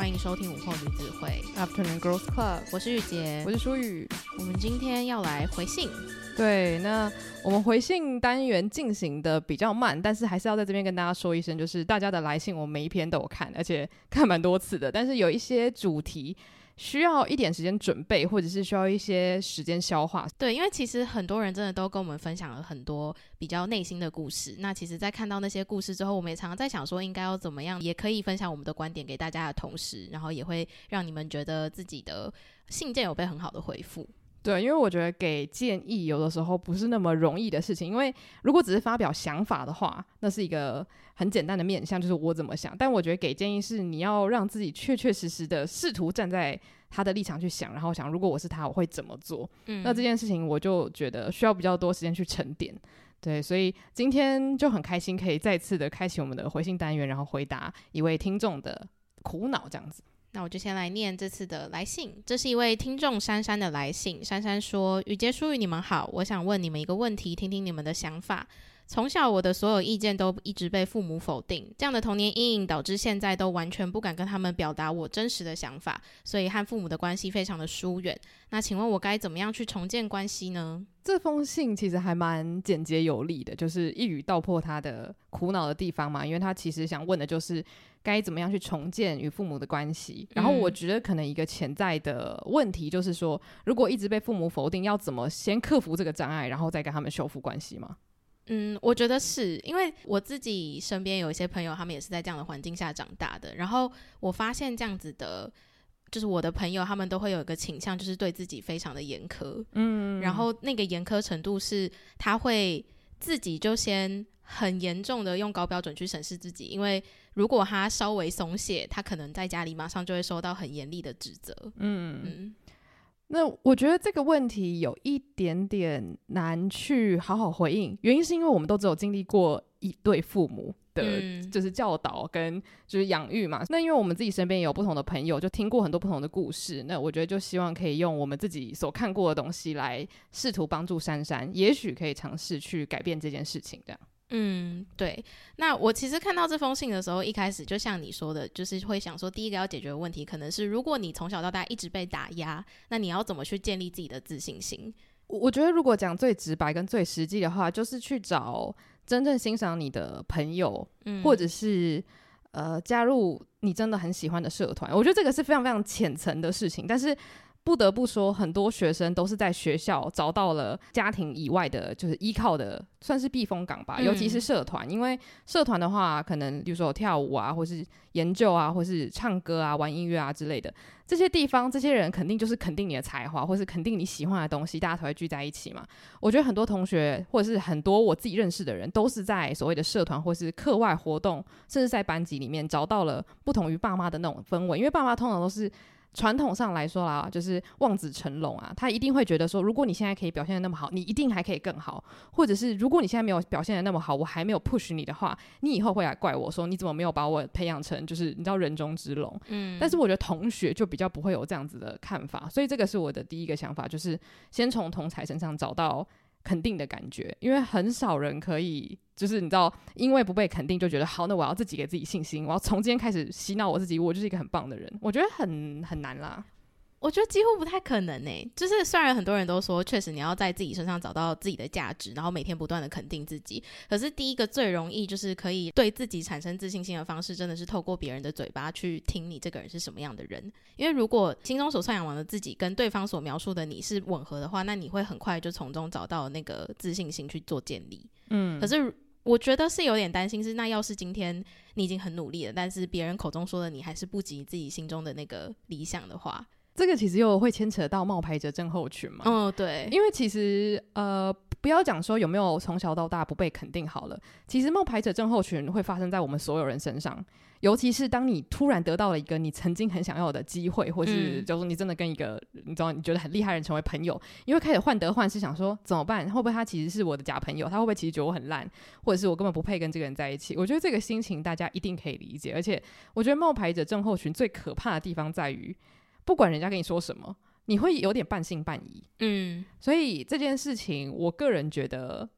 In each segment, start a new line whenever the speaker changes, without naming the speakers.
欢迎收听午后女子会
Afternoon Girls Club，
我是玉洁，
我是舒雨。
我们今天要来回信。
对，那我们回信单元进行的比较慢，但是还是要在这边跟大家说一声，就是大家的来信我每一篇都有看，而且看蛮多次的，但是有一些主题需要一点时间准备，或者是需要一些时间消化。
对，因为其实很多人真的都跟我们分享了很多比较内心的故事，那其实在看到那些故事之后，我们也常常在想说应该要怎么样也可以分享我们的观点给大家的同时，然后也会让你们觉得自己的信件有被很好的回复。
对，因为我觉得给建议有的时候不是那么容易的事情，因为如果只是发表想法的话，那是一个很简单的面向，就是我怎么想。但我觉得给建议是你要让自己确确实实的试图站在他的立场去想，然后想如果我是他我会怎么做。那这件事情我就觉得需要比较多时间去沉淀。对，所以今天就很开心可以再次的开启我们的回信单元，然后回答一位听众的苦恼这样子。
那我就先来念这次的来信，这是一位听众珊珊的来信。珊珊说：雨洁、舒雨，你们好，我想问你们一个问题，听听你们的想法。从小我的所有意见都一直被父母否定，这样的童年阴影导致现在都完全不敢跟他们表达我真实的想法，所以和父母的关系非常的疏远。那请问我该怎么样去重建关系呢？
这封信其实还蛮简洁有力的，就是一语道破他的苦恼的地方嘛，因为他其实想问的就是该怎么样去重建与父母的关系。然后我觉得可能一个潜在的问题就是说，如果一直被父母否定，要怎么先克服这个障碍，然后再跟他们修复关系吗？
我觉得是因为我自己身边有一些朋友，他们也是在这样的环境下长大的，然后我发现这样子的就是我的朋友他们都会有一个倾向，就是对自己非常的严苛，然后那个严苛程度是他会自己就先很严重的用高标准去审视自己，因为如果他稍微松懈，他可能在家里马上就会收到很严厉的指责。
那我觉得这个问题有一点点难去好好回应，原因是因为我们都只有经历过一对父母的就是教导跟就是养育嘛，那因为我们自己身边也有不同的朋友，就听过很多不同的故事，那我觉得就希望可以用我们自己所看过的东西来试图帮助珊珊，也许可以尝试去改变这件事情这样。
对，那我其实看到这封信的时候，一开始就像你说的，就是会想说第一个要解决的问题可能是如果你从小到大一直被打压，那你要怎么去建立自己的自信心。
我觉得如果讲最直白跟最实际的话，就是去找真正欣赏你的朋友，或者是加入你真的很喜欢的社团。我觉得这个是非常非常浅层的事情，但是不得不说很多学生都是在学校找到了家庭以外的就是依靠的算是避风港吧，尤其是社团，因为社团的话可能比如说有跳舞啊，或是研究啊，或是唱歌啊，玩音乐啊之类的，这些地方这些人肯定就是肯定你的才华，或是肯定你喜欢的东西，大家才会聚在一起嘛。我觉得很多同学或者是很多我自己认识的人都是在所谓的社团或是课外活动，甚至在班级里面找到了不同于爸妈的那种氛围，因为爸妈通常都是传统上来说啦，就是望子成龙啊，他一定会觉得说，如果你现在可以表现得那么好，你一定还可以更好，或者是如果你现在没有表现得那么好，我还没有 push 你的话，你以后会来怪我说你怎么没有把我培养成就是你知道人中之龙。但是我觉得同学就比较不会有这样子的看法，所以这个是我的第一个想法，就是先从同侪身上找到肯定的感觉，因为很少人可以就是你知道因为不被肯定就觉得好，那我要自己给自己信心，我要从今天开始洗脑我自己，我就是一个很棒的人。我觉得很难啦，
我觉得几乎不太可能欸，就是虽然很多人都说确实你要在自己身上找到自己的价值，然后每天不断的肯定自己，可是第一个最容易就是可以对自己产生自信心的方式真的是透过别人的嘴巴去听你这个人是什么样的人，因为如果心中所豢养的自己跟对方所描述的你是吻合的话，那你会很快就从中找到那个自信心去做建立。可是我觉得是有点担心是，那要是今天你已经很努力了，但是别人口中说的你还是不及自己心中的那个理想的话，
这个其实又会牵扯到冒牌者症候群嘛。
对，
因为其实不要讲说有没有从小到大不被肯定好了，其实冒牌者症候群会发生在我们所有人身上，尤其是当你突然得到了一个你曾经很想要的机会，或是就是你真的跟一个你知道你觉得很厉害的人成为朋友，你会开始患得患失，想说怎么办，会不会他其实是我的假朋友，他会不会其实觉得我很烂，或者是我根本不配跟这个人在一起。我觉得这个心情大家一定可以理解，而且我觉得冒牌者症候群最可怕的地方在于不管人家跟你说什么，你会有点半信半疑。所以这件事情我个人觉得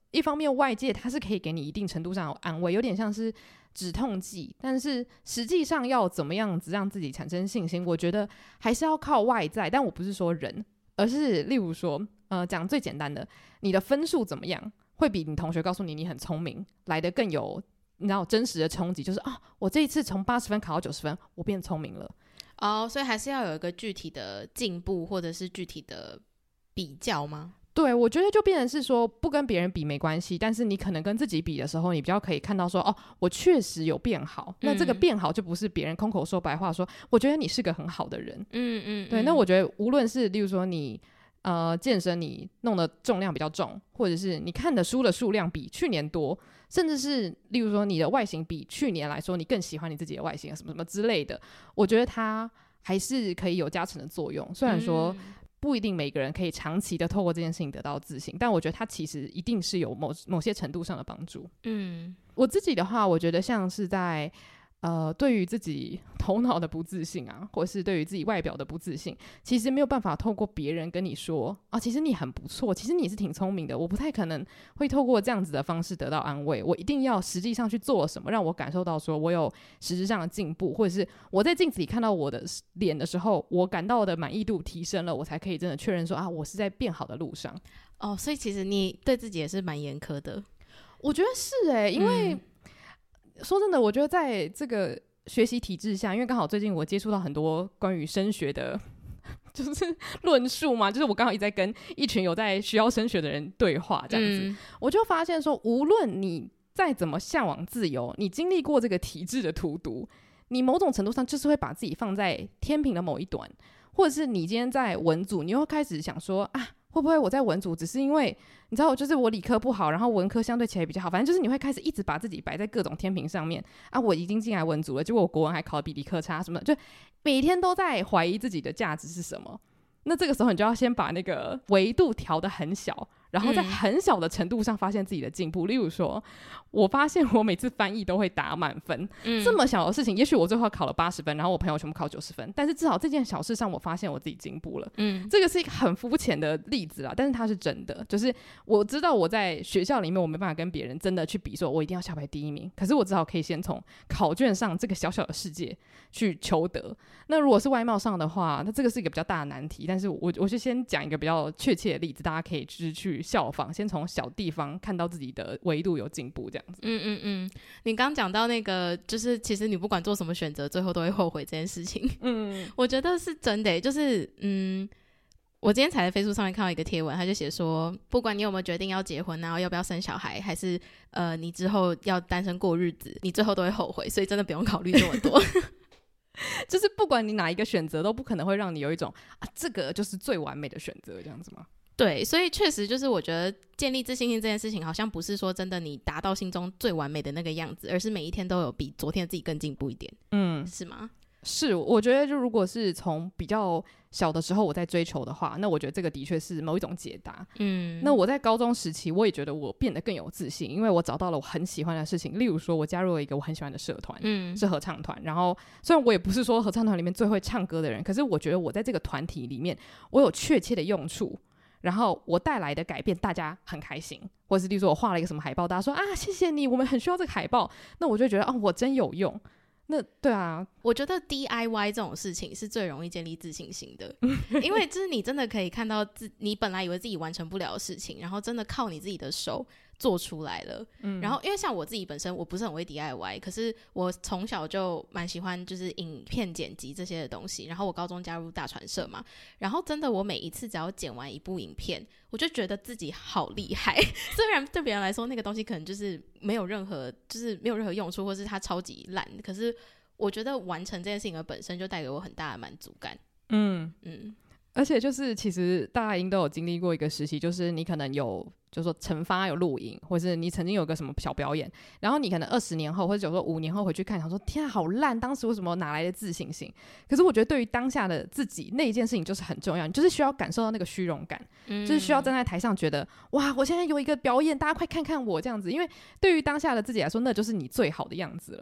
一方面外界它是可以给你一定程度上的安慰，有点像是止痛剂，但是实际上要怎么样子让自己产生信心，我觉得还是要靠外在。但我不是说人，而是例如说讲最简单的，你的分数怎么样会比你同学告诉你你很聪明来得更有你知道真实的冲击，就是我这一次从80分考到90分，我变聪明了。
所以还是要有一个具体的进步或者是具体的比较吗？
对，我觉得就变成是说不跟别人比没关系，但是你可能跟自己比的时候，你比较可以看到说我确实有变好，那这个变好就不是别人空口说白话说我觉得你是个很好的人。对，那我觉得无论是例如说你健身你弄的重量比较重，或者是你看的书的数量比去年多，甚至是例如说你的外形比去年来说你更喜欢你自己的外形什么什么之类的，我觉得它还是可以有加成的作用。虽然说不一定每个人可以长期的透过这件事情得到自信，但我觉得它其实一定是有某些程度上的帮助。我自己的话，我觉得像是在对于自己头脑的不自信啊，或是对于自己外表的不自信，其实没有办法透过别人跟你说其实你很不错，其实你是挺聪明的，我不太可能会透过这样子的方式得到安慰。我一定要实际上去做什么，让我感受到说我有实质上的进步，或者是我在镜子里看到我的脸的时候，我感到的满意度提升了，我才可以真的确认说我是在变好的路上。
所以其实你对自己也是蛮严苛的。
我觉得是因为说真的，我觉得在这个学习体制下，因为刚好最近我接触到很多关于升学的就是论述嘛，就是我刚好一直在跟一群有在需要升学的人对话这样子，我就发现说无论你再怎么向往自由，你经历过这个体制的荼毒，你某种程度上就是会把自己放在天平的某一端，或者是你今天在文组，你又开始想说会不会我在文组只是因为你知道就是我理科不好，然后文科相对起来比较好，反正就是你会开始一直把自己摆在各种天平上面我已经进来文组了，结果我国文还考得比理科差什么的，就每天都在怀疑自己的价值是什么。那这个时候你就要先把那个维度调得很小，然后在很小的程度上发现自己的进步。例如说我发现我每次翻译都会打满分，这么小的事情，也许我最后考了80分，然后我朋友全部考90分，但是至少这件小事上我发现我自己进步了。这个是一个很肤浅的例子啦，但是它是真的，就是我知道我在学校里面我没办法跟别人真的去比说我一定要校排第一名，可是我至少可以先从考卷上这个小小的世界去求得。那如果是外貌上的话，那这个是一个比较大的难题，但是我就先讲一个比较确切的例子，大家可以就是去效仿，先从小地方看到自己的维度有进步这样子。
你刚讲到那个就是其实你不管做什么选择最后都会后悔这件事情我觉得是真的就是我今天才在 Facebook 上面看到一个贴文，他就写说不管你有没有决定要结婚然后要不要生小孩，还是你之后要单身过日子，你最后都会后悔，所以真的不用考虑这么多
就是不管你哪一个选择都不可能会让你有一种这个就是最完美的选择这样子吗？
对，所以确实就是我觉得建立自信心这件事情好像不是说真的你达到心中最完美的那个样子，而是每一天都有比昨天的自己更进步一点。是吗？是，
我觉得就如果是从比较小的时候我在追求的话，那我觉得这个的确是某一种解答。那我在高中时期我也觉得我变得更有自信，因为我找到了我很喜欢的事情，例如说我加入了一个我很喜欢的社团，是合唱团。然后虽然我也不是说合唱团里面最会唱歌的人，可是我觉得我在这个团体里面我有确切的用处，然后我带来的改变大家很开心，或者是例如说我画了一个什么海报，大家说谢谢你，我们很需要这个海报，那我就觉得我真有用。那对啊，
我觉得 DIY 这种事情是最容易建立自信心的因为就是你真的可以看到你本来以为自己完成不了的事情，然后真的靠你自己的手做出来了。然后因为像我自己本身我不是很会 DIY， 可是我从小就蛮喜欢就是影片剪辑这些的东西，然后我高中加入大传社嘛，然后真的我每一次只要剪完一部影片，我就觉得自己好厉害虽然对别人来说那个东西可能就是没有任何用处，或是它超级烂，可是我觉得完成这件事情的本身就带给我很大的满足感。
而且就是其实大家应都有经历过一个时期，就是你可能有就是说惩罚有录影，或是你曾经有个什么小表演，然后你可能20年后或者说5年后回去看，想说天啊好烂，当时为什么哪来的自信心？可是我觉得对于当下的自己那一件事情就是很重要，你就是需要感受到那个虚荣感，就是需要站在台上觉得哇我现在有一个表演，大家快看看我这样子，因为对于当下的自己来说那就是你最好的样子了。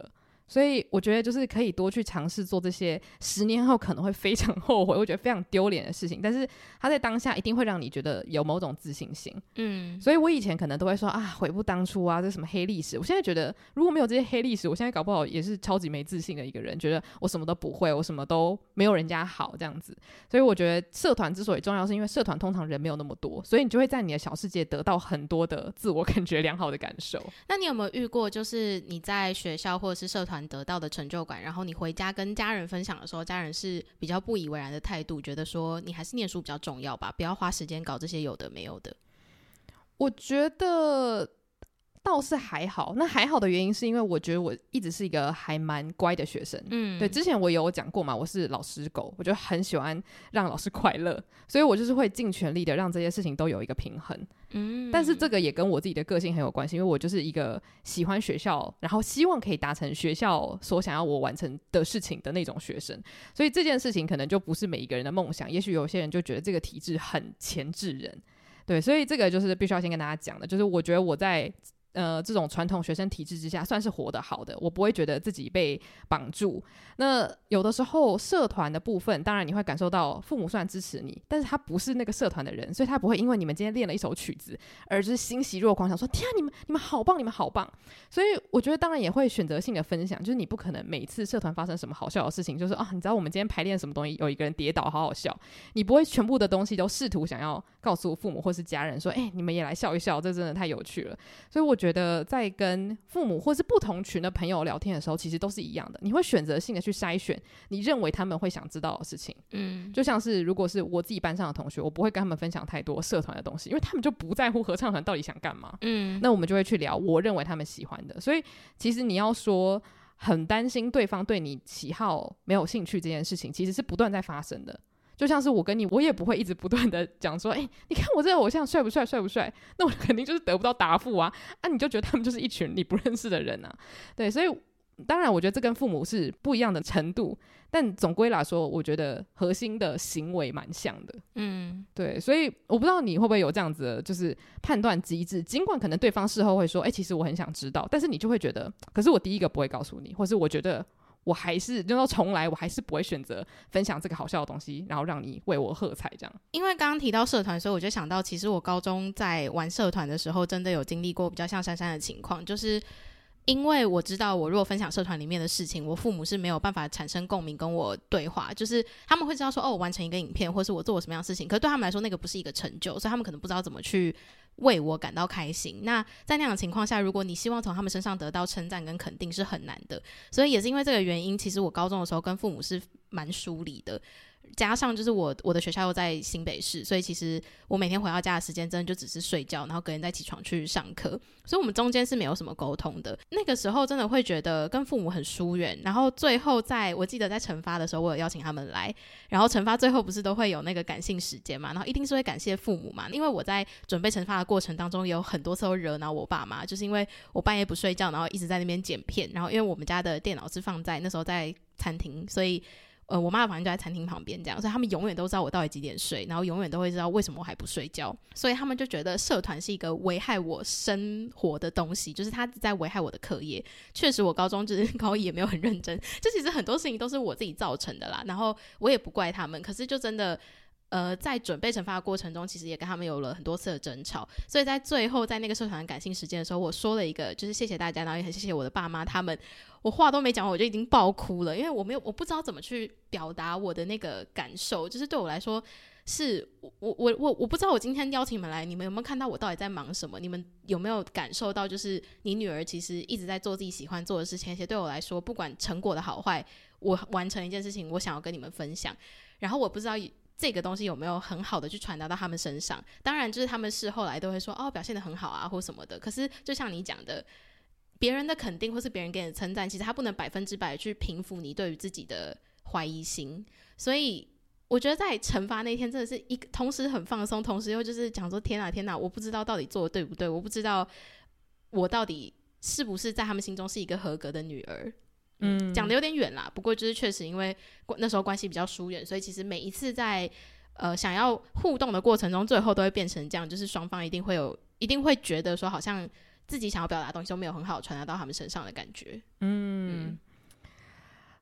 所以我觉得就是可以多去尝试做这些10年后可能会非常后悔，我觉得非常丢脸的事情，但是它在当下一定会让你觉得有某种自信心。所以我以前可能都会说啊，悔不当初啊，这是什么黑历史。我现在觉得如果没有这些黑历史，我现在搞不好也是超级没自信的一个人，觉得我什么都不会，我什么都没有人家好这样子。所以我觉得社团之所以重要，是因为社团通常人没有那么多，所以你就会在你的小世界得到很多的自我感觉良好的感受。
那你有没有遇过就是你在学校或者是社团得到的成就感，然后你回家跟家人分享的时候，家人是比较不以为然的态度，觉得说你还是念书比较重要吧，不要花时间搞这些有的没有的？
我觉得倒是还好，那还好的原因是因为我觉得我一直是一个还蛮乖的学生。对，之前我有讲过嘛，我是老师狗，我就很喜欢让老师快乐，所以我就是会尽全力的让这些事情都有一个平衡。但是这个也跟我自己的个性很有关系，因为我就是一个喜欢学校，然后希望可以达成学校所想要我完成的事情的那种学生，所以这件事情可能就不是每一个人的梦想，也许有些人就觉得这个体制很钳制人。对，所以这个就是必须要先跟大家讲的，就是我觉得我在这种传统学生体制之下算是活得好的，我不会觉得自己被绑住。那有的时候社团的部分，当然你会感受到父母虽然支持你，但是他不是那个社团的人，所以他不会因为你们今天练了一首曲子而就是欣喜若狂，想说天啊，你们好棒，你们好棒。所以我觉得当然也会选择性的分享，就是你不可能每次社团发生什么好笑的事情，就是啊，你知道我们今天排练什么东西，有一个人跌倒，好好笑，你不会全部的东西都试图想要告诉父母或是家人说，你们也来笑一笑，这真的太有趣了。所以我觉得在跟父母或是不同群的朋友聊天的时候，其实都是一样的，你会选择性的去筛选你认为他们会想知道的事情。就像是如果是我自己班上的同学，我不会跟他们分享太多社团的东西，因为他们就不在乎合唱团到底想干嘛。那我们就会去聊我认为他们喜欢的。所以其实你要说很担心对方对你喜好没有兴趣这件事情，其实是不断在发生的。就像是我跟你，我也不会一直不断的讲说，你看我这个偶像帅不帅，帅不帅？那我肯定就是得不到答复啊！你就觉得他们就是一群你不认识的人啊。对，所以当然我觉得这跟父母是不一样的程度，但总归来说，我觉得核心的行为蛮像的。对，所以我不知道你会不会有这样子的就是判断机制，尽管可能对方事后会说，其实我很想知道，但是你就会觉得，可是我第一个不会告诉你，或是我觉得我还是就到重来，我还是不会选择分享这个好笑的东西，然后让你为我喝彩这样。
因为刚刚提到社团，所以我就想到，其实我高中在玩社团的时候，真的有经历过比较像珊珊的情况，就是因为我知道我如果分享社团里面的事情，我父母是没有办法产生共鸣跟我对话，就是他们会知道说我完成一个影片或是我做了什么样的事情，可是对他们来说那个不是一个成就，所以他们可能不知道怎么去为我感到开心。那在那样的情况下，如果你希望从他们身上得到称赞跟肯定是很难的，所以也是因为这个原因，其实我高中的时候跟父母是蛮疏离的，加上就是我的学校又在新北市，所以其实我每天回到家的时间真的就只是睡觉，然后隔天再起床去上课，所以我们中间是没有什么沟通的。那个时候真的会觉得跟父母很疏远，然后最后我记得在惩罚的时候，我有邀请他们来，然后惩罚最后不是都会有那个感性时间嘛，然后一定是会感谢父母嘛，因为我在准备惩罚的过程当中也有很多次都惹恼我爸妈，就是因为我半夜不睡觉，然后一直在那边剪片，然后因为我们家的电脑是放在那时候在餐厅，所以我妈的房间就在餐厅旁边这样，所以他们永远都知道我到底几点睡，然后永远都会知道为什么我还不睡觉，所以他们就觉得社团是一个危害我生活的东西，就是他在危害我的课业。确实我高中就是高一也没有很认真，这其实很多事情都是我自己造成的啦，然后我也不怪他们，可是就真的在准备惩罚的过程中，其实也跟他们有了很多次的争吵，所以在最后在那个社团的感性时间的时候，我说了一个就是谢谢大家，然后也很谢谢我的爸妈他们，我话都没讲完我就已经爆哭了，因为我不知道怎么去表达我的那个感受，就是对我来说是我不知道我今天邀请你们来，你们有没有看到我到底在忙什么？你们有没有感受到就是你女儿其实一直在做自己喜欢做的事情，而且对我来说不管成果的好坏，我完成一件事情我想要跟你们分享，然后我不知道这个东西有没有很好的去传达到他们身上。当然就是他们事后来都会说表现得很好啊或什么的，可是就像你讲的，别人的肯定或是别人给你的称赞，其实他不能100%去平复你对于自己的怀疑心，所以我觉得在惩罚那天真的是同时很放松，同时又就是讲说天哪我不知道到底做的对不对，我不知道我到底是不是在他们心中是一个合格的女儿。讲的有点远啦，不过就是确实因为那时候关系比较疏远，所以其实每一次在想要互动的过程中，最后都会变成这样，就是双方一定会觉得说好像自己想要表达的东西都没有很好传达到他们身上的感觉。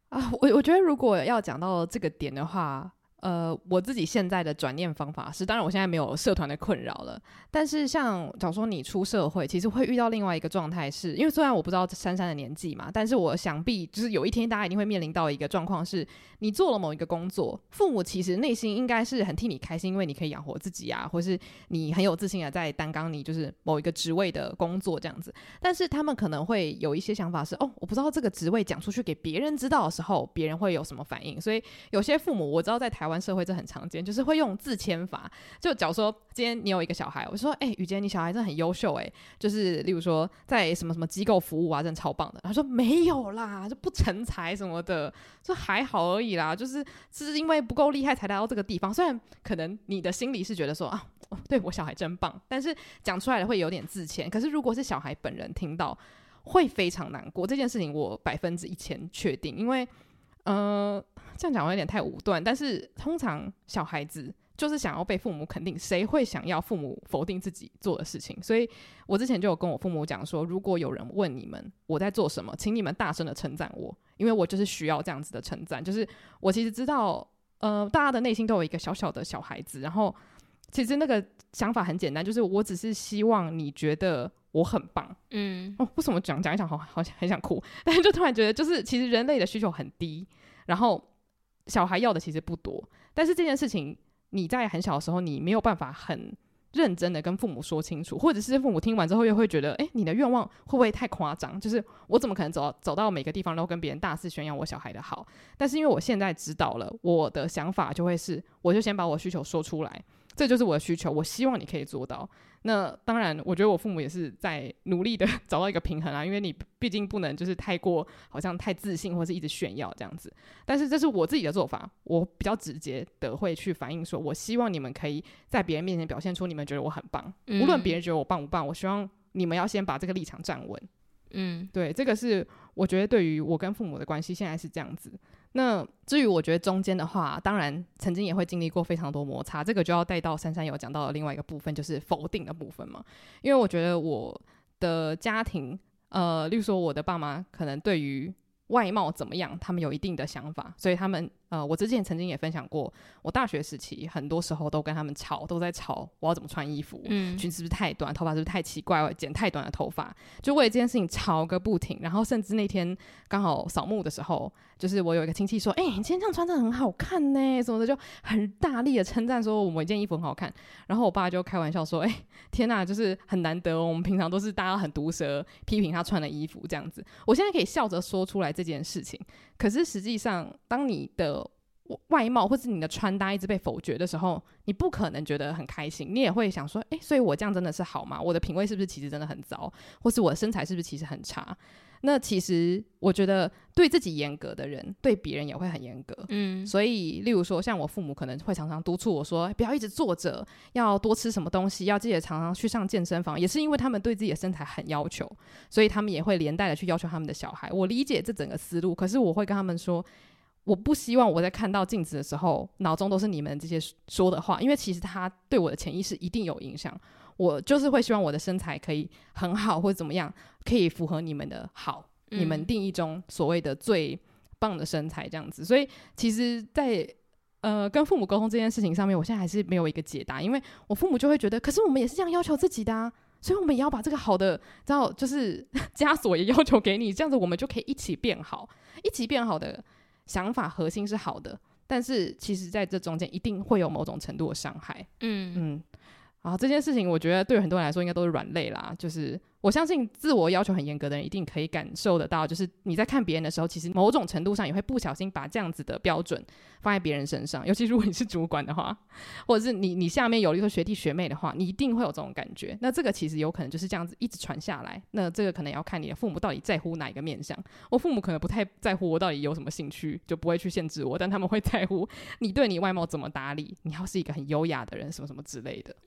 我觉得如果要讲到这个点的话，我自己现在的转念方法是，当然我现在没有社团的困扰了，但是像假如说你出社会，其实会遇到另外一个状态是，因为虽然我不知道珊珊的年纪嘛，但是我想必就是有一天大家一定会面临到一个状况是，你做了某一个工作，父母其实内心应该是很替你开心，因为你可以养活自己啊，或是你很有自信的在担纲你就是某一个职位的工作这样子，但是他们可能会有一些想法是，我不知道这个职位讲出去给别人知道的时候，别人会有什么反应，所以有些父母我知道在台湾社会这很常见，就是会用自谦法。就假如说今天你有一个小孩，我说雨杰你小孩真的很优秀就是例如说在什么什么机构服务啊，真的超棒的。他说没有啦，就不成才什么的，就还好而已啦，就是因为不够厉害才来到这个地方。虽然可能你的心里是觉得说对我小孩真棒，但是讲出来的会有点自谦。可是如果是小孩本人听到，会非常难过。这件事情我1000%确定，因为这样讲有点太武断，但是通常小孩子就是想要被父母肯定，谁会想要父母否定自己做的事情？所以我之前就有跟我父母讲说，如果有人问你们我在做什么，请你们大声的称赞我，因为我就是需要这样子的称赞。就是我其实知道大家的内心都有一个小小的小孩子，然后其实那个想法很简单，就是我只是希望你觉得我很棒。为什么讲一讲好像很想哭，但是就突然觉得就是其实人类的需求很低，然后小孩要的其实不多，但是这件事情你在很小的时候你没有办法很认真的跟父母说清楚，或者是父母听完之后又会觉得你的愿望会不会太夸张，就是我怎么可能走到每个地方都跟别人大肆宣扬我小孩的好。但是因为我现在知道了，我的想法就会是我就先把我需求说出来，这就是我的需求，我希望你可以做到。那当然我觉得我父母也是在努力的找到一个平衡啊，因为你毕竟不能就是太过好像太自信或是一直炫耀这样子。但是这是我自己的做法，我比较直接的会去反映说，我希望你们可以在别人面前表现出你们觉得我很棒，无论别人觉得我棒不棒，我希望你们要先把这个立场站稳。对，这个是我觉得对于我跟父母的关系现在是这样子。那至于我觉得中间的话，当然曾经也会经历过非常多摩擦，这个就要带到珊珊有讲到的另外一个部分，就是否定的部分嘛。因为我觉得我的家庭例如说我的爸妈可能对于外貌怎么样他们有一定的想法，所以他们我之前曾经也分享过，我大学时期很多时候都跟他们都在吵我要怎么穿衣服，裙子是不是太短，头发是不是太奇怪，我剪太短的头发，就为了这件事情吵个不停。然后甚至那天刚好扫墓的时候，就是我有一个亲戚说你今天这样穿真的很好看呢什么的，就很大力的称赞说我们一件衣服很好看。然后我爸就开玩笑说天哪，就是很难得我们平常都是大家很毒舌批评他穿的衣服这样子。我现在可以笑着说出来这件事情，可是实际上当你的外貌或是你的穿搭一直被否决的时候，你不可能觉得很开心，你也会想说所以我这样真的是好吗？我的品味是不是其实真的很糟，或是我的身材是不是其实很差？那其实我觉得对自己严格的人对别人也会很严格。所以例如说像我父母可能会常常督促我说不要一直坐着，要多吃什么东西，要记得常常去上健身房，也是因为他们对自己的身材很要求，所以他们也会连带的去要求他们的小孩。我理解这整个思路，可是我会跟他们说，我不希望我在看到镜子的时候脑中都是你们这些说的话，因为其实它对我的潜意识一定有影响。我就是会希望我的身材可以很好或者怎么样，可以符合你们的好，你们定义中所谓的最棒的身材这样子。所以其实在跟父母沟通这件事情上面，我现在还是没有一个解答，因为我父母就会觉得可是我们也是这样要求自己的啊，所以我们也要把这个好的知道就是枷锁也要求给你，这样子我们就可以一起变好。一起变好的想法核心是好的，但是其实在这中间一定会有某种程度的伤害。然后这件事情我觉得对很多人来说应该都是软肋啦，就是我相信自我要求很严格的人一定可以感受得到，就是你在看别人的时候，其实某种程度上也会不小心把这样子的标准放在别人身上，尤其如果你是主管的话，或者是你下面有一个学弟学妹的话，你一定会有这种感觉。那这个其实有可能就是这样子一直传下来，那这个可能要看你的父母到底在乎哪一个面向。我父母可能不太在乎我到底有什么兴趣，就不会去限制我，但他们会在乎你对你外貌怎么打理，你要是一个很优雅的人什么什么之类的。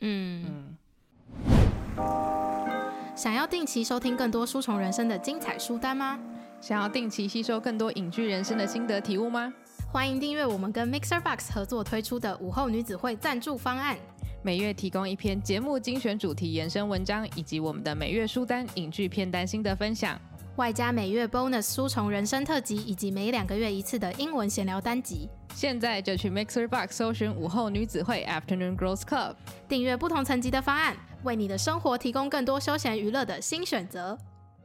想要定期收听更多书虫人生的精彩书单吗？
想要定期吸收更多影剧人生的心得体悟吗？
欢迎订阅我们跟 MixerBox 合作推出的午后女子会赞助方案，
每月提供一篇节目精选主题延伸文章，以及我们的每月书单影剧片单心得分享。
外加每月 bonus 书虫人生特辑，以及每2个月一次的英文闲聊单集。
现在就去 Mixer Box 搜寻午后女子会 Afternoon Girls Club，
订阅不同层级的方案，为你的生活提供更多休闲娱乐的新选择。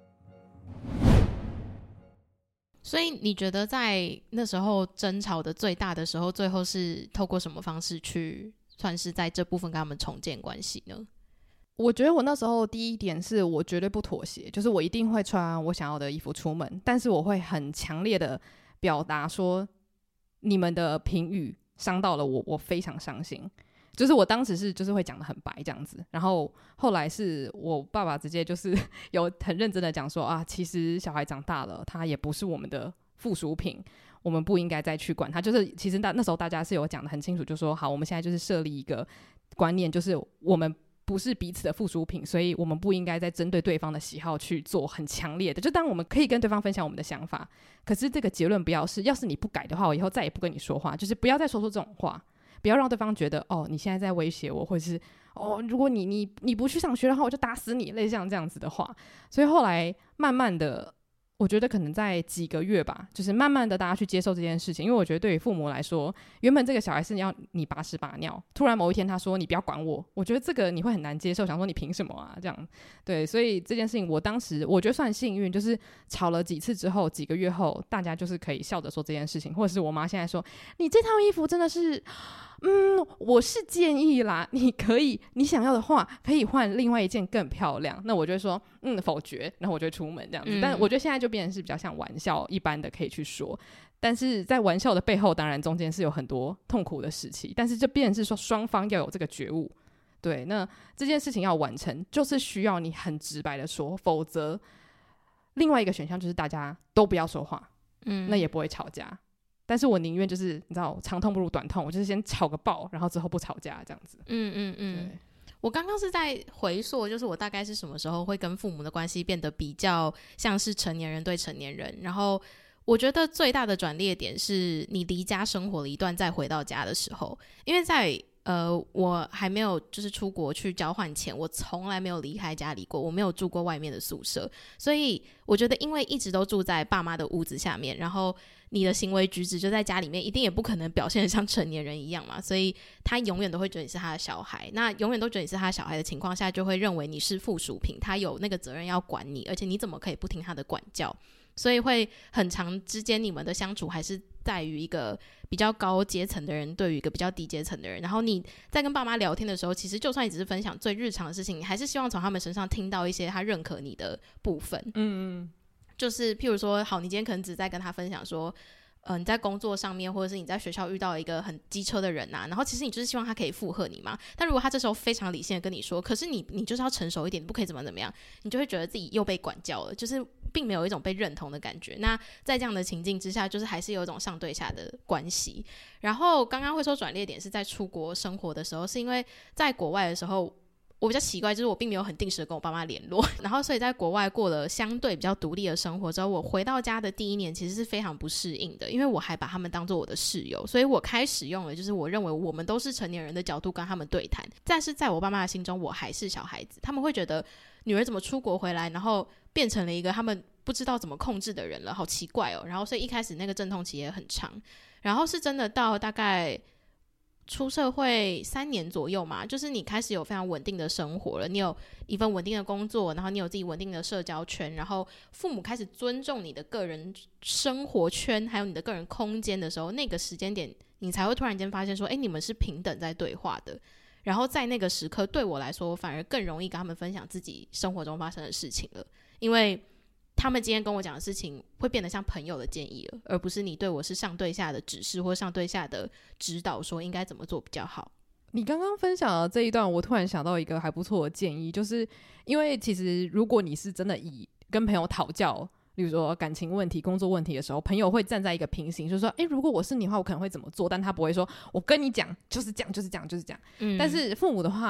所以你觉得在那时候争吵的最大的时候，最后是透过什么方式去算是在这部分跟他们重建关系呢？
我觉得我那时候第一点是我绝对不妥协，就是我一定会穿我想要的衣服出门，但是我会很强烈的表达说你们的评语伤到了我，我非常伤心。就是我当时是就是会讲得很白这样子，然后后来是我爸爸直接就是有很认真的讲说啊，其实小孩长大了，他也不是我们的附属品，我们不应该再去管他。就是其实那时候大家是有讲得很清楚，就说好，我们现在就是设立一个观念，就是我们不是彼此的附属品，所以我们不应该再针对对方的喜好去做很强烈的，就当然我们可以跟对方分享我们的想法，可是这个结论不要是，要是你不改的话，我以后再也不跟你说话，就是不要再说出这种话，不要让对方觉得哦你现在在威胁我，或者是哦如果你不去上学的话我就打死你，类似像这样子的话。所以后来慢慢的我觉得可能在几个月吧，就是慢慢的大家去接受这件事情。因为我觉得对于父母来说，原本这个小孩是要你把屎把尿，突然某一天他说你不要管我，我觉得这个你会很难接受，想说你凭什么啊这样。对，所以这件事情我当时我觉得算幸运，就是吵了几次之后，几个月后大家就是可以笑着说这件事情。或者是我妈现在说你这套衣服真的是我是建议啦，你可以你想要的话可以换另外一件更漂亮，那我就会说否决，然后我就会出门这样子。但我觉得现在就变成是比较像玩笑一般的可以去说，但是在玩笑的背后当然中间是有很多痛苦的时期，但是就变成是说双方要有这个觉悟。对，那这件事情要完成就是需要你很直白的说，否则另外一个选项就是大家都不要说话，那也不会吵架。但是我宁愿就是你知道长痛不如短痛，我就是先吵个爆，然后之后不吵架这样子。
我刚刚是在回溯，就是我大概是什么时候会跟父母的关系变得比较像是成年人对成年人，然后我觉得最大的转捩点是你离家生活了一段再回到家的时候。因为在我还没有就是出国去交换前，我从来没有离开家里过，我没有住过外面的宿舍，所以我觉得因为一直都住在爸妈的屋子下面，然后你的行为举止就在家里面一定也不可能表现得像成年人一样嘛，所以他永远都会觉得你是他的小孩，那永远都觉得你是他的小孩的情况下，就会认为你是附属品，他有那个责任要管你，而且你怎么可以不听他的管教，所以会很长之间你们的相处还是在于一个比较高阶层的人对于一个比较低阶层的人，然后你在跟爸妈聊天的时候，其实就算你只是分享最日常的事情，你还是希望从他们身上听到一些他认可你的部分。就是譬如说好，你今天可能只在跟他分享说你在工作上面或者是你在学校遇到一个很机车的人啊，然后其实你就是希望他可以附和你嘛，但如果他这时候非常理性的跟你说，可是你就是要成熟一点，你不可以怎么样，你就会觉得自己又被管教了，就是并没有一种被认同的感觉。那在这样的情境之下，就是还是有一种上对下的关系。然后刚刚会说转捩点是在出国生活的时候，是因为在国外的时候我比较奇怪，就是我并没有很定时的跟我爸妈联络，然后所以在国外过了相对比较独立的生活之后，我回到家的第1年其实是非常不适应的，因为我还把他们当作我的室友，所以我开始用了就是我认为我们都是成年人的角度跟他们对谈，但是在我爸妈的心中我还是小孩子，他们会觉得女儿怎么出国回来然后变成了一个他们不知道怎么控制的人了，好奇怪哦。然后所以一开始那个阵痛期也很长，然后是真的到大概出社会3年左右嘛，就是你开始有非常稳定的生活了，你有一份稳定的工作，然后你有自己稳定的社交圈，然后父母开始尊重你的个人生活圈还有你的个人空间的时候，那个时间点你才会突然间发现说你们是平等在对话的。然后在那个时刻对我来说，我反而更容易跟他们分享自己生活中发生的事情了，因为他们今天跟我讲的事情会变得像朋友的建议了，而不是你对我是上对下的指示或上对下的指导说应该怎么做比较好。
你刚刚分享的这一段，我突然想到一个还不错的建议，就是因为其实如果你是真的以跟朋友讨教，例如说感情问题工作问题的时候，朋友会站在一个平行，就是说如果我是你的话我可能会怎么做，但他不会说我跟你讲就是这样就是这样就是这样。但是父母的话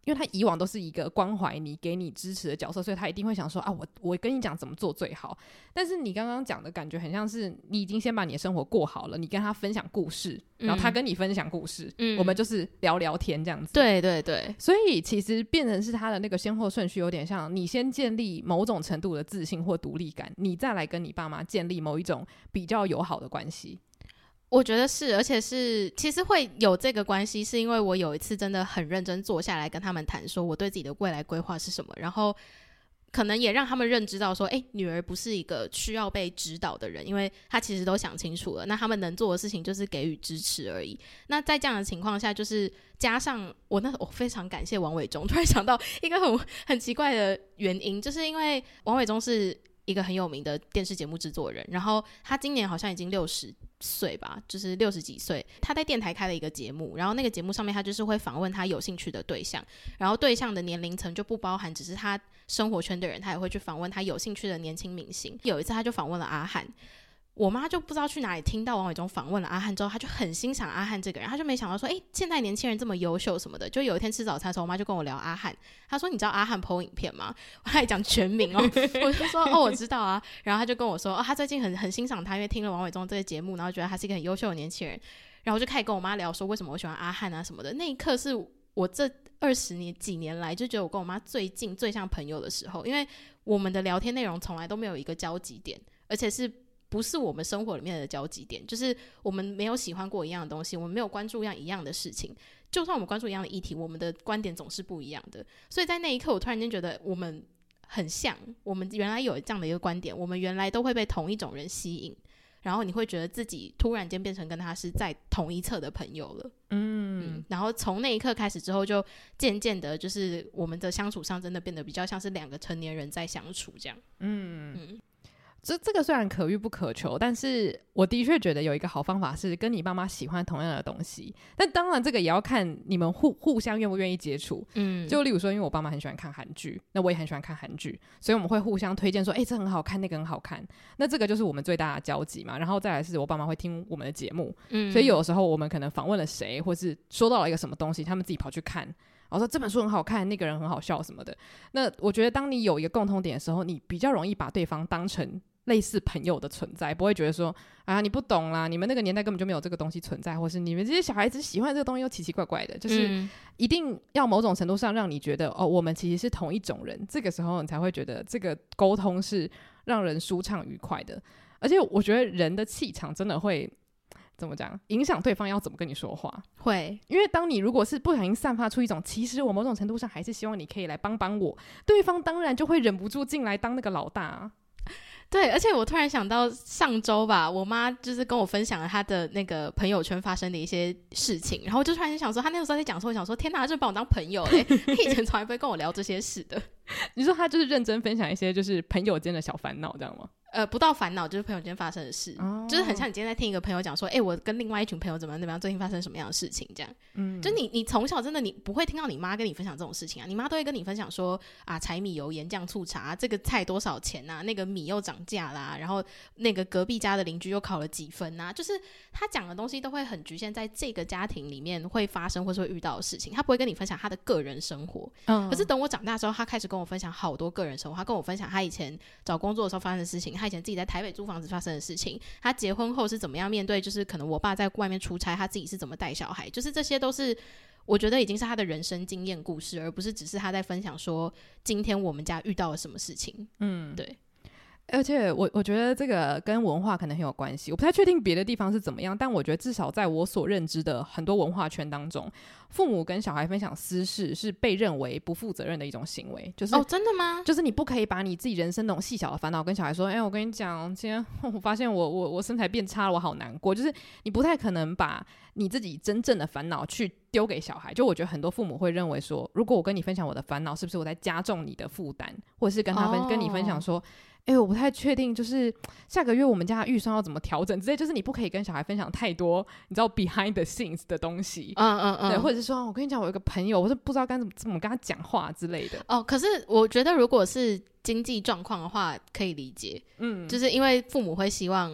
因为他以往都是一个关怀你给你支持的角色，所以他一定会想说啊，我跟你讲怎么做最好。但是你刚刚讲的感觉很像是你已经先把你的生活过好了，你跟他分享故事，然后他跟你分享故事，我们就是聊聊天这样子。
对对对，
所以其实变成是他的那个先后顺序有点像你先建立某种程度的自信或独立感，你再来跟你爸妈建立某一种比较友好的关系。
我觉得是，而且是其实会有这个关系是因为我有一次真的很认真坐下来跟他们谈说我对自己的未来规划是什么，然后可能也让他们认知到说女儿不是一个需要被指导的人，因为她其实都想清楚了，那他们能做的事情就是给予支持而已。那在这样的情况下，就是加上我非常感谢王伟忠，突然想到一个很奇怪的原因，就是因为王伟忠是一个很有名的电视节目制作人，然后他今年好像已经60岁吧，就是60几岁。他在电台开了一个节目，然后那个节目上面他就是会访问他有兴趣的对象，然后对象的年龄层就不包含只是他生活圈的人，他也会去访问他有兴趣的年轻明星。有一次他就访问了阿翰，我妈就不知道去哪里听到王伟忠访问了阿翰之后，她就很欣赏阿翰这个人，她就没想到说现在年轻人这么优秀什么的。就有一天吃早餐的时候，我妈就跟我聊阿翰，她说你知道阿翰 po 影片吗？我还讲全名我就说我知道啊。然后她就跟我说她最近很欣赏他，因为听了王伟忠这个节目，然后觉得他是一个很优秀的年轻人。然后我就开始跟我妈聊说为什么我喜欢阿翰啊什么的。那一刻是我这20几年来就觉得我跟我妈最近最像朋友的时候，因为我们的聊天内容从来都没有一个交集点，而且是不是我们生活里面的交集点，就是我们没有喜欢过一样的东西，我们没有关注一样的事情，就算我们关注一样的议题，我们的观点总是不一样的。所以在那一刻我突然间觉得我们很像，我们原来有这样的一个观点，我们原来都会被同一种人吸引，然后你会觉得自己突然间变成跟他是在同一侧的朋友了。然后从那一刻开始之后，就渐渐的就是我们的相处上真的变得比较像是2个成年人在相处这样。
这个虽然可遇不可求，但是我的确觉得有一个好方法是跟你爸妈喜欢同样的东西，但当然这个也要看你们互相愿不愿意接触。就例如说因为我爸妈很喜欢看韩剧，那我也很喜欢看韩剧，所以我们会互相推荐说这很好看那个很好看，那这个就是我们最大的交集嘛。然后再来是我爸妈会听我们的节目，所以有的时候我们可能访问了谁，或是说到了一个什么东西，他们自己跑去看，然后说这本书很好看，那个人很好笑什么的。那我觉得当你有一个共同点的时候，你比较容易把对方当成类似朋友的存在，不会觉得说你不懂啦，你们那个年代根本就没有这个东西存在，或是你们这些小孩子喜欢这个东西又奇奇怪怪的，就是一定要某种程度上让你觉得我们其实是同一种人，这个时候你才会觉得这个沟通是让人舒畅愉快的。而且我觉得人的气场真的会怎么讲，影响对方要怎么跟你说话。
会，
因为当你如果是不小心散发出一种其实我某种程度上还是希望你可以来帮帮我，对方当然就会忍不住进来当那个老大啊。
对，而且我突然想到上周吧，我妈就是跟我分享了她的那个朋友圈发生的一些事情，然后我就突然想说，她那个时候在讲说，我想说天哪，她就把我当朋友嘞，她以前从来不会跟我聊这些事的。
你说她就是认真分享一些就是朋友间的小烦恼这样吗？
不到烦恼，就是朋友间发生的事，就是很像你今天在听一个朋友讲说我跟另外一群朋友怎么样最近发生什么样的事情这样。就你从小真的你不会听到你妈跟你分享这种事情啊，你妈都会跟你分享说柴米油盐酱醋茶，这个菜多少钱啊，那个米又涨价啦，然后那个隔壁家的邻居又考了几分啊，就是他讲的东西都会很局限在这个家庭里面会发生或是会遇到的事情，他不会跟你分享他的个人生活。可是等我长大之后，他开始跟我分享好多个人生活，他跟我分享他以前找工作的时候发生的事情，他以前自己在台北租房子发生的事情，他结婚后是怎么样面对，就是可能我爸在外面出差，他自己是怎么带小孩，就是这些都是我觉得已经是他的人生经验故事，而不是只是他在分享说今天我们家遇到了什么事情。对。
而且我觉得这个跟文化可能很有关系，我不太确定别的地方是怎么样，但我觉得至少在我所认知的很多文化圈当中，父母跟小孩分享私事是被认为不负责任的一种行为。就是
真的吗？
就是你不可以把你自己人生那种细小的烦恼跟小孩说我跟你讲今天我发现我身材变差了，我好难过，就是你不太可能把你自己真正的烦恼去丢给小孩。就我觉得很多父母会认为说，如果我跟你分享我的烦恼，是不是我在加重你的负担，或者是跟你分享说我不太确定就是下个月我们家的预算要怎么调整之类，就是你不可以跟小孩分享太多你知道 behind the scenes 的东西。对，或者是说我跟你讲我有一个朋友，我是不知道该怎么跟他讲话之类的。
可是我觉得如果是经济状况的话可以理解，就是因为父母会希望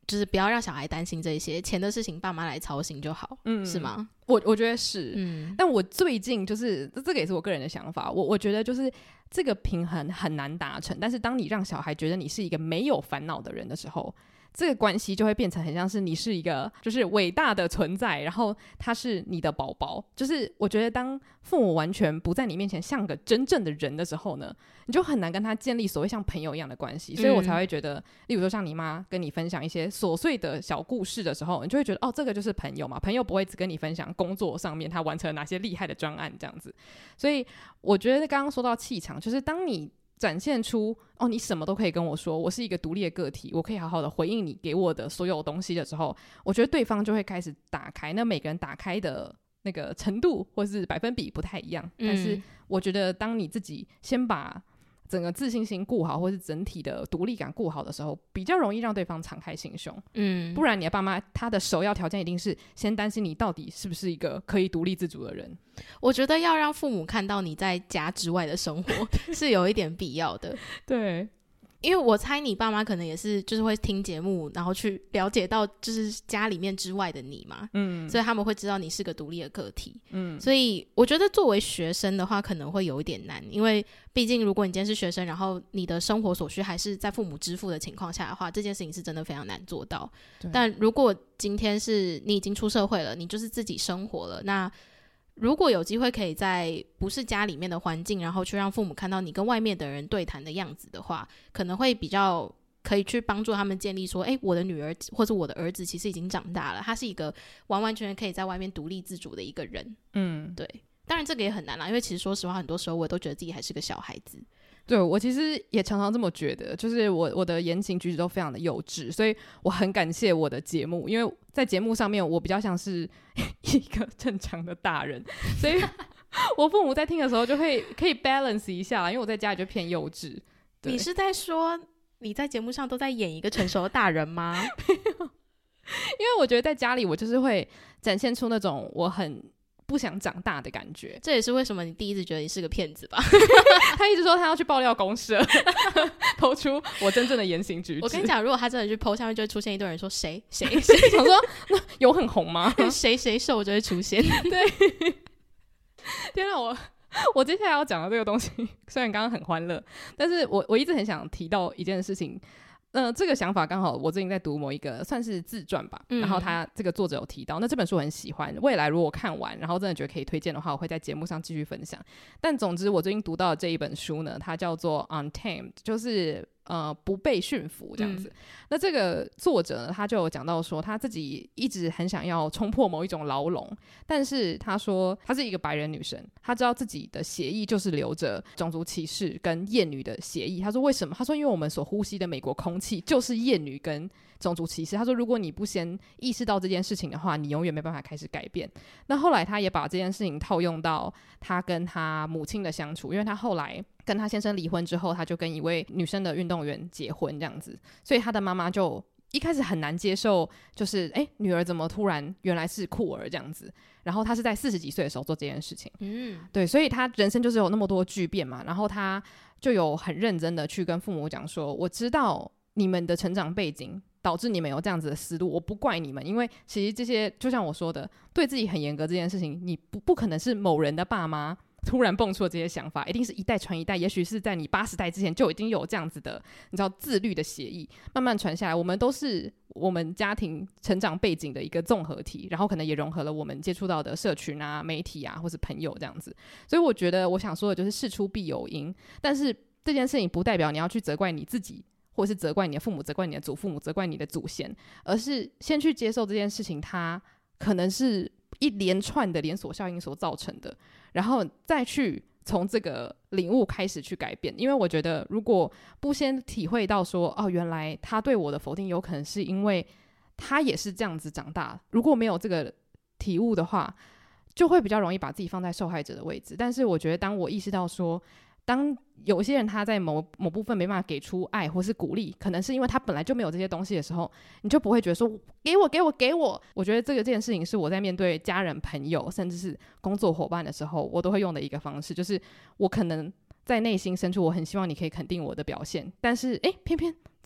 就是不要让小孩担心这些钱的事情，爸妈来操心就好，是吗？
我觉得是，但我最近就是这个也是我个人的想法，我觉得就是这个平衡很难达成，但是当你让小孩觉得你是一个没有烦恼的人的时候，这个关系就会变成很像是你是一个就是伟大的存在，然后他是你的宝宝。就是我觉得当父母完全不在你面前像个真正的人的时候呢，你就很难跟他建立所谓像朋友一样的关系，所以我才会觉得例如说像你妈跟你分享一些琐碎的小故事的时候，你就会觉得哦，这个就是朋友嘛，朋友不会只跟你分享工作上面他完成了哪些厉害的专案这样子。所以我觉得刚刚说到气场，就是当你展现出哦，你什么都可以跟我说，我是一个独立的个体，我可以好好的回应你给我的所有东西的时候，我觉得对方就会开始打开。那每个人打开的那个程度或是百分比不太一样，但是我觉得当你自己先把整个自信心顾好，或是整体的独立感顾好的时候，比较容易让对方敞开心胸。不然你的爸妈他的首要条件一定是先担心你到底是不是一个可以独立自主的人。
我觉得要让父母看到你在家之外的生活是有一点必要的。
对，
因为我猜你爸妈可能也是就是会听节目，然后去了解到就是家里面之外的你嘛，所以他们会知道你是个独立的个体，所以我觉得作为学生的话可能会有一点难，因为毕竟如果你今天是学生，然后你的生活所需还是在父母支付的情况下的话，这件事情是真的非常难做到。但如果今天是你已经出社会了，你就是自己生活了，那如果有机会可以在不是家里面的环境，然后去让父母看到你跟外面的人对谈的样子的话，可能会比较可以去帮助他们建立说，我的女儿或者我的儿子其实已经长大了，他是一个完完全全可以在外面独立自主的一个人。对，当然这个也很难啦，因为其实说实话很多时候我都觉得自己还是个小孩子。
对，我其实也常常这么觉得，就是我的言行举止都非常的幼稚，所以我很感谢我的节目，因为在节目上面我比较像是一个正常的大人，所以我父母在听的时候就会可以 balance 一下啦，因为我在家里就偏幼稚。
你是在说你在节目上都在演一个成熟的大人吗？
因为我觉得在家里我就是会展现出那种我很不想长大的感觉，
这也是为什么你第一次觉得你是个骗子吧？
他一直说他要去爆料公社抛出我真正的言行举止。
我跟你讲，如果他真的去 po 下面就会出现一堆人说谁想
说那有很红吗？
谁瘦就会出现。
对，天啊，我接下来要讲的这个东西虽然刚刚很欢乐，但是我一直很想提到一件事情。这个想法刚好我最近在读某一个算是自传吧，然后他这个作者有提到，那这本书我很喜欢，未来如果看完然后真的觉得可以推荐的话，我会在节目上继续分享。但总之我最近读到的这一本书呢，它叫做 Untamed， 就是不被驯服这样子。那这个作者呢，他就有讲到说他自己一直很想要冲破某一种牢笼，但是他说他是一个白人女生，他知道自己的血液就是流着种族歧视跟厌女的血液。他说为什么？他说因为我们所呼吸的美国空气就是厌女跟种族歧视。他说如果你不先意识到这件事情的话，你永远没办法开始改变。那后来他也把这件事情套用到他跟他母亲的相处，因为他后来跟他先生离婚之后，他就跟一位女生的运动员结婚这样子，所以他的妈妈就一开始很难接受，就是女儿怎么突然原来是酷儿这样子。然后他是在40几岁的时候做这件事情，对，所以他人生就是有那么多巨变嘛。然后他就有很认真的去跟父母讲说，我知道你们的成长背景导致你们有这样子的思路，我不怪你们，因为其实这些就像我说的，对自己很严格这件事情，你不可能是某人的爸妈突然蹦出的这些想法，一定是一代传一代，也许是在你80代之前就已经有这样子的你知道自律的协议慢慢传下来。我们都是我们家庭成长背景的一个综合体，然后可能也融合了我们接触到的社群啊、媒体啊或是朋友这样子。所以我觉得我想说的就是事出必有因，但是这件事情不代表你要去责怪你自己，或是责怪你的父母、责怪你的祖父母、责怪你的祖先，而是先去接受这件事情它可能是一连串的连锁效应所造成的，然后再去从这个领悟开始去改变。因为我觉得如果不先体会到说原来他对我的否定有可能是因为他也是这样子长大，如果没有这个体悟的话，就会比较容易把自己放在受害者的位置。但是我觉得当我意识到说当有些人他在某部分没办法给出爱或是鼓励，可能是因为他本来就没有这些东西的时候，你就不会觉得说给我。我觉得这件事情是我在面对家人朋友甚至是工作伙伴的时候我都会用的一个方式，就是我可能在内心深处我很希望你可以肯定我的表现，但是偏偏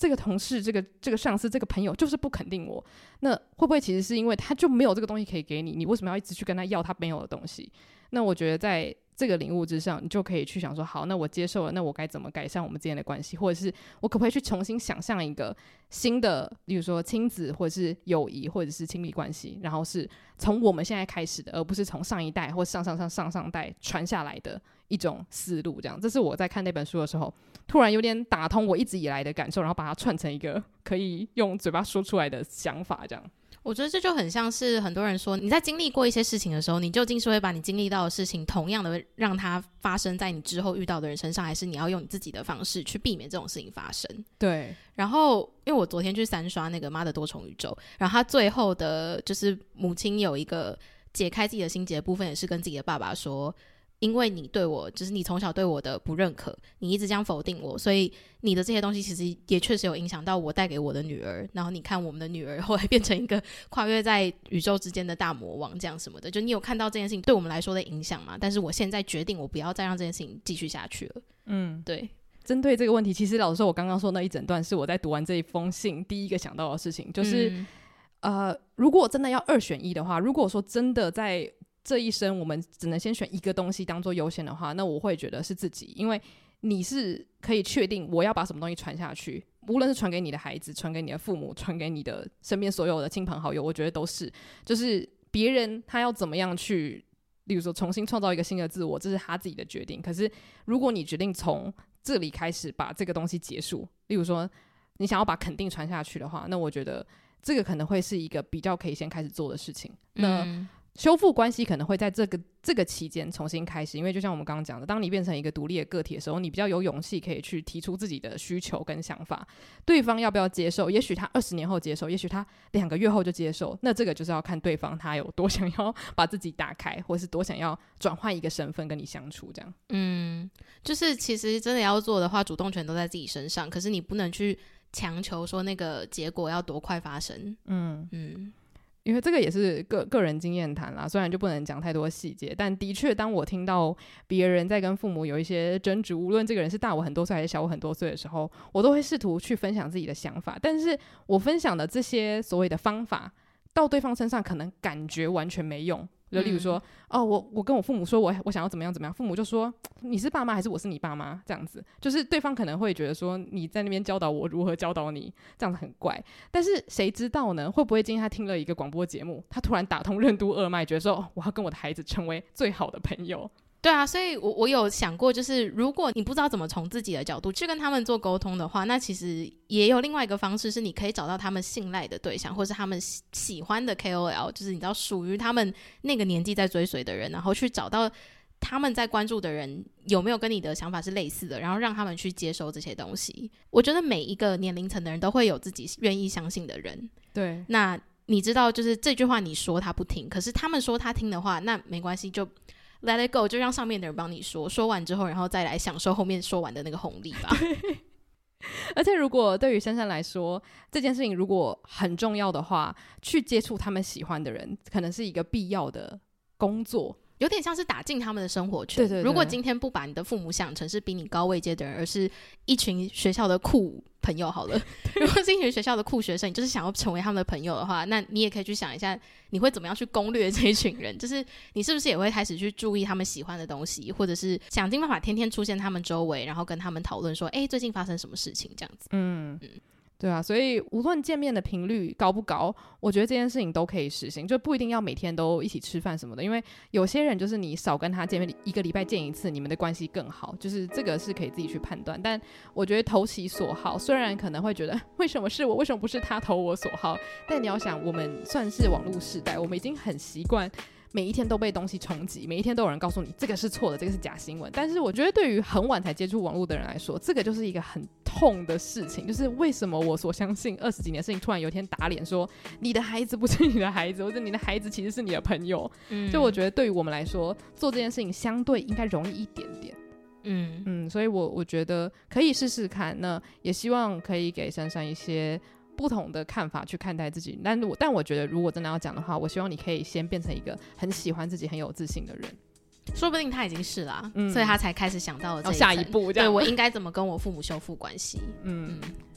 这个同事这个上司这个朋友就是不肯定我，那会不会其实是因为他就没有这个东西可以给你，你为什么要一直去跟他要他没有的东西？那我觉得在这个领悟之上，你就可以去想说，好，那我接受了，那我该怎么改善我们之间的关系，或者是我可不可以去重新想象一个新的，比如说亲子或者是友谊或者是亲密关系，然后是从我们现在开始的，而不是从上一代或上代传下来的一种思路。这样，这是我在看那本书的时候突然有点打通我一直以来的感受，然后把它串成一个可以用嘴巴说出来的想法。这样，
我觉得这就很像是很多人说，你在经历过一些事情的时候，你究竟是会把你经历到的事情同样的让它发生在你之后遇到的人身上，还是你要用你自己的方式去避免这种事情发生？
对。
然后因为我昨天去三刷那个妈的多重宇宙，然后他最后的就是母亲有一个解开自己的心结的部分，也是跟自己的爸爸说，因为你对我，就是你从小对我的不认可，你一直这样否定我，所以你的这些东西其实也确实有影响到我带给我的女儿。然后你看我们的女儿后来变成一个跨越在宇宙之间的大魔王这样什么的，就你有看到这件事情对我们来说的影响吗？但是我现在决定我不要再让这件事情继续下去了。对。
针对这个问题，其实老实说我刚刚说那一整段是我在读完这一封信第一个想到的事情，就是如果真的要2选1的话，如果说真的在这一生我们只能先选一个东西当做优先的话，那我会觉得是自己，因为你是可以确定我要把什么东西传下去，无论是传给你的孩子，传给你的父母，传给你的身边所有的亲朋好友，我觉得都是，就是别人他要怎么样去例如说重新创造一个新的自我，这是他自己的决定。可是如果你决定从这里开始把这个东西结束，例如说你想要把肯定传下去的话，那我觉得这个可能会是一个比较可以先开始做的事情。那修复关系可能会在这个期间重新开始，因为就像我们刚刚讲的，当你变成一个独立的个体的时候，你比较有勇气可以去提出自己的需求跟想法，对方要不要接受，也许他20年后接受，也许他2个月后就接受，那这个就是要看对方他有多想要把自己打开，或是多想要转换一个身份跟你相处这样。
就是其实真的要做的话，主动权都在自己身上，可是你不能去强求说那个结果要多快发生。
因为这个也是个人经验谈啦，虽然就不能讲太多细节，但的确当我听到别人在跟父母有一些争执，无论这个人是大我很多岁还是小我很多岁的时候，我都会试图去分享自己的想法，但是我分享的这些所谓的方法到对方身上可能感觉完全没用。就例如说我跟我父母说我想要怎么样怎么样，父母就说你是爸妈还是我是你爸妈，这样子就是对方可能会觉得说你在那边教导我如何教导你，这样子很怪。但是谁知道呢，会不会今天他听了一个广播节目，他突然打通任督二脉，觉得说我要跟我的孩子成为最好的朋友。
对啊，所以我有想过，就是如果你不知道怎么从自己的角度去跟他们做沟通的话，那其实也有另外一个方式，是你可以找到他们信赖的对象，或是他们喜欢的 KOL， 就是你知道属于他们那个年纪在追随的人，然后去找到他们在关注的人有没有跟你的想法是类似的，然后让他们去接受这些东西。我觉得每一个年龄层的人都会有自己愿意相信的人。
对，
那你知道就是这句话你说他不听，可是他们说他听的话，那没关系，就Let it go， 就让上面的人帮你说完之后，然后再来享受后面说完的那个红利吧。
而且如果对于珊珊来说，这件事情如果很重要的话，去接触他们喜欢的人可能是一个必要的工作，
有点像是打进他们的生活圈。对，如果今天不把你的父母想成是比你高位阶的人，而是一群学校的酷朋友好了，如果是一群学校的酷学生，你就是想要成为他们的朋友的话，那你也可以去想一下你会怎么样去攻略这一群人，就是你是不是也会开始去注意他们喜欢的东西，或者是想尽办法天天出现他们周围，然后跟他们讨论说最近发生什么事情这样子。
对啊，所以无论见面的频率高不高，我觉得这件事情都可以实行，就不一定要每天都一起吃饭什么的，因为有些人就是你少跟他见面1个礼拜见1次，你们的关系更好，就是这个是可以自己去判断。但我觉得投其所好，虽然可能会觉得为什么是我，为什么不是他投我所好，但你要想我们算是网络世代，我们已经很习惯每一天都被东西冲击，每一天都有人告诉你这个是错的，这个是假新闻。但是我觉得对于很晚才接触网络的人来说，这个就是一个很痛的事情，就是为什么我所相信20几年的事情突然有一天打脸说你的孩子不是你的孩子，或者你的孩子其实是你的朋友。就我觉得对于我们来说做这件事情相对应该容易一点点。所以我觉得可以试试看，那也希望可以给珊珊一些不同的看法去看待自己，但我觉得如果真的要讲的话，我希望你可以先变成一个很喜欢自己很有自信的人，
说不定他已经是啦，所以他才开始想到了这一
下一步，
对我应该怎么跟我父母修复关系。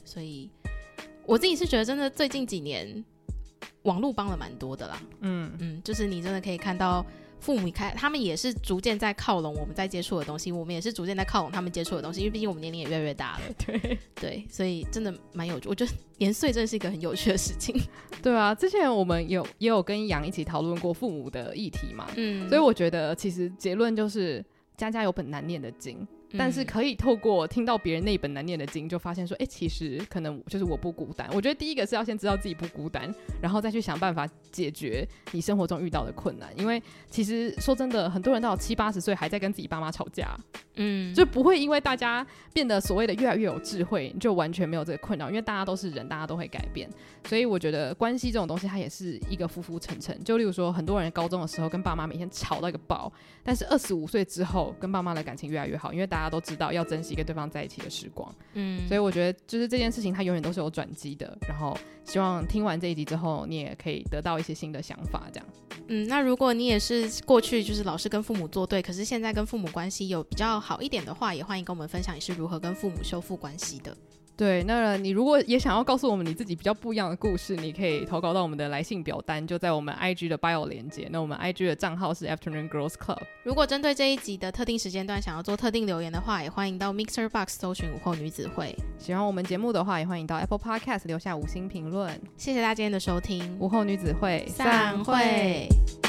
所以我自己是觉得真的最近几年网络帮了蛮多的啦。就是你真的可以看到父母他们也是逐渐在靠拢我们在接触的东西，我们也是逐渐在靠拢他们接触的东西，因为毕竟我们年龄也越来越大了。对，所以真的蛮有趣，我觉得年岁真的是一个很有趣的事情。
对啊，之前我们也有跟杨一起讨论过父母的议题嘛，所以我觉得其实结论就是家家有本难念的经，但是可以透过听到别人那一本难念的经，就发现说其实可能就是我不孤单。我觉得第一个是要先知道自己不孤单，然后再去想办法解决你生活中遇到的困难。因为其实说真的，很多人到了70-80岁还在跟自己爸妈吵架，就不会因为大家变得所谓的越来越有智慧就完全没有这个困扰，因为大家都是人，大家都会改变。所以我觉得关系这种东西它也是一个浮浮沉沉，就例如说很多人高中的时候跟爸妈每天吵到一个爆，但是25岁之后跟爸妈的感情越来越好，因为大家都知道要珍惜跟对方在一起的时光。所以我觉得就是这件事情它永远都是有转机的，然后希望听完这一集之后你也可以得到一些新的想法这样。
那如果你也是过去就是老是跟父母作对，可是现在跟父母关系有比较好一点的话，也欢迎跟我们分享你是如何跟父母修复关系的。
对，那你如果也想要告诉我们你自己比较不一样的故事，你可以投稿到我们的来信表单，就在我们 IG 的 bio 连结。那我们 IG 的账号是 Afternoon Girls Club。
如果针对这一集的特定时间段想要做特定留言的话，也欢迎到 Mixer Box 搜寻午后女子会。
喜欢我们节目的话，也欢迎到 Apple Podcast 留下5星评论。
谢谢大家今天的收听，
午后女子会
散会。